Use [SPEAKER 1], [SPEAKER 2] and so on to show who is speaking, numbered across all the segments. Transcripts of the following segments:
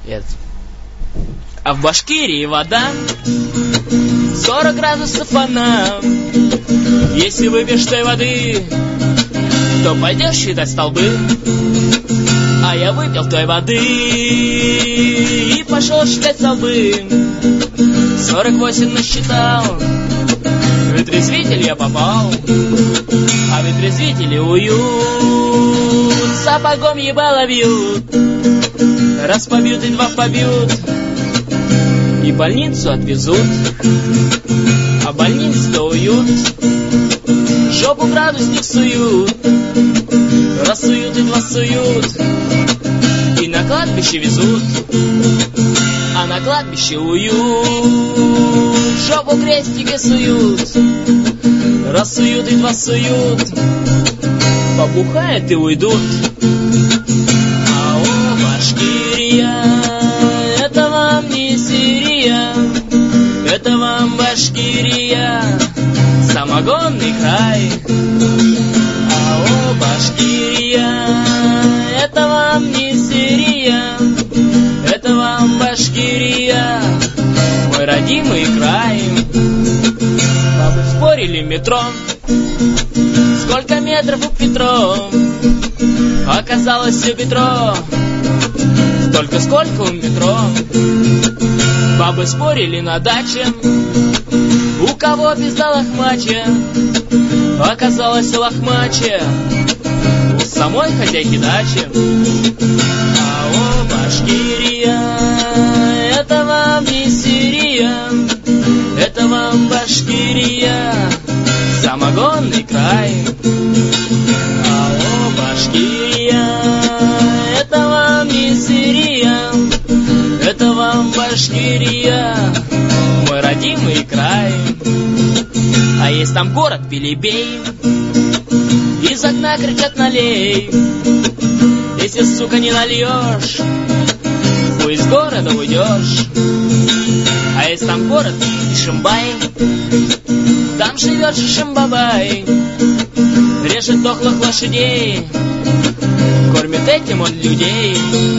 [SPEAKER 1] А в Башкирии вода 40 градусов она. Если выпьешь той воды, то пойдешь считать столбы. А я выпил той воды и пошел считать столбы. 48 насчитал, в вытрезвитель я попал. А вытрезвители уют, сапогом ебало бьют. Раз побьют и два побьют, и больницу отвезут. А больница-то уют, жопу градусник суют. Раз суют и два суют, и на кладбище везут. А на кладбище уют, жопу крестики суют. Раз суют и два суют, побухают и уйдут. Ау, Башкирия, это вам не Сирия, это вам Башкирия, самогонный край. Ау, Башкирия, это вам не Сирия, это вам Башкирия, мой родимый край. Бабы спорили в метро, сколько метров у Петро. Оказалось у Петро столько, сколько у метро. Бабы спорили на даче, у кого пизда лохмаче. Оказалось лохмаче у самой хозяйки дачи. Ау, Башкирия, это вам не Сирия, это вам Башкирия, самогонный край. Ау, Башкирия, это вам не Сирия, это вам Башкирия, мой родимый край. А есть там город Белебей, из окна кричат налей. Если, сука, не нальешь, хуй из города уйдешь. А есть там город Ишимбай, там живет Шишимбабай. Режет дохлых лошадей, кормит этим он людей.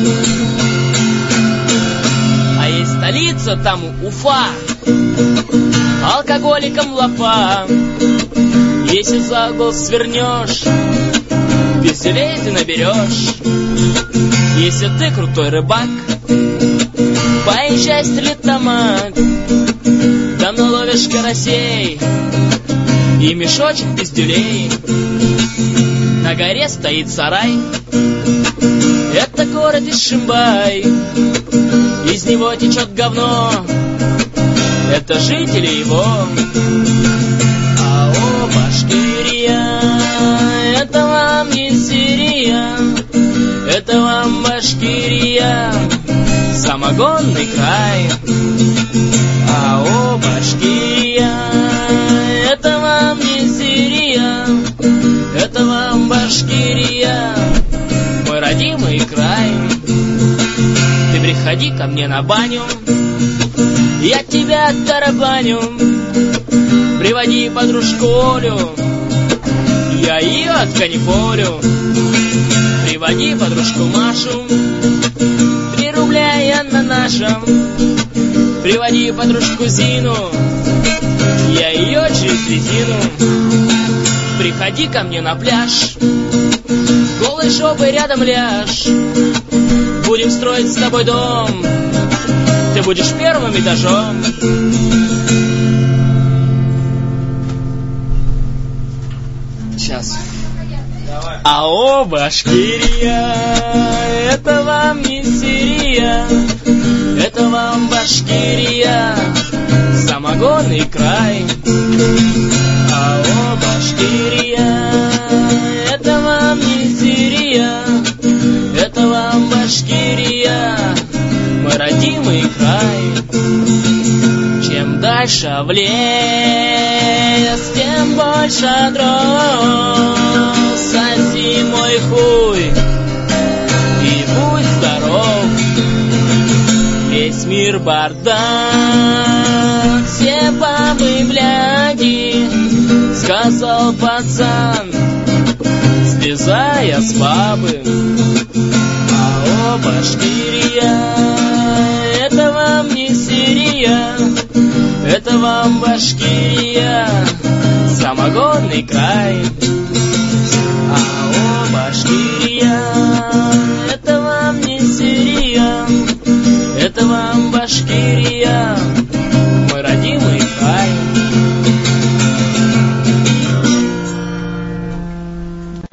[SPEAKER 1] А есть столица там Уфа, алкоголиком лапа. Если за угол свернешь, веселей ты наберешь. Если ты крутой рыбак, поезжай стрелять томат. Там наловишь карасей и мешочек пиздюлей. На горе стоит сарай, это город Ишимбай. Из него течет говно, это жители его. Ау, Башкирия, это вам не Сирия, это вам Башкирия, самогонный край. Ау, Башкирия, это вам не Сирия, это вам Башкирия, мой родимый край. Ты приходи ко мне на баню, я тебя оттарабаню. Приводи подружку Олю, я ее отканифолю. Приводи подружку Машу, 3 рубля я на нашем. Приводи подружку Зину, я ее через резину. Приходи ко мне на пляж, голой жопой рядом ляжь. Будем строить с тобой дом, ты будешь первым этажом. Сейчас. Ау, Башкирия, это вам не Сирия, это вам Башкирия, самогонный край. Ау, Башкирия, это вам не Сирия, это вам Башкирия, мой родимый край. Чем дальше в лес, тем больше дров. Соси мой хуй и будь здоров. Весь мир бардак, все бабы бляди, сказал пацан, слезая с бабы. Ау, Башкирия, это вам Башкирия, самогонный край. А о, Башкирия.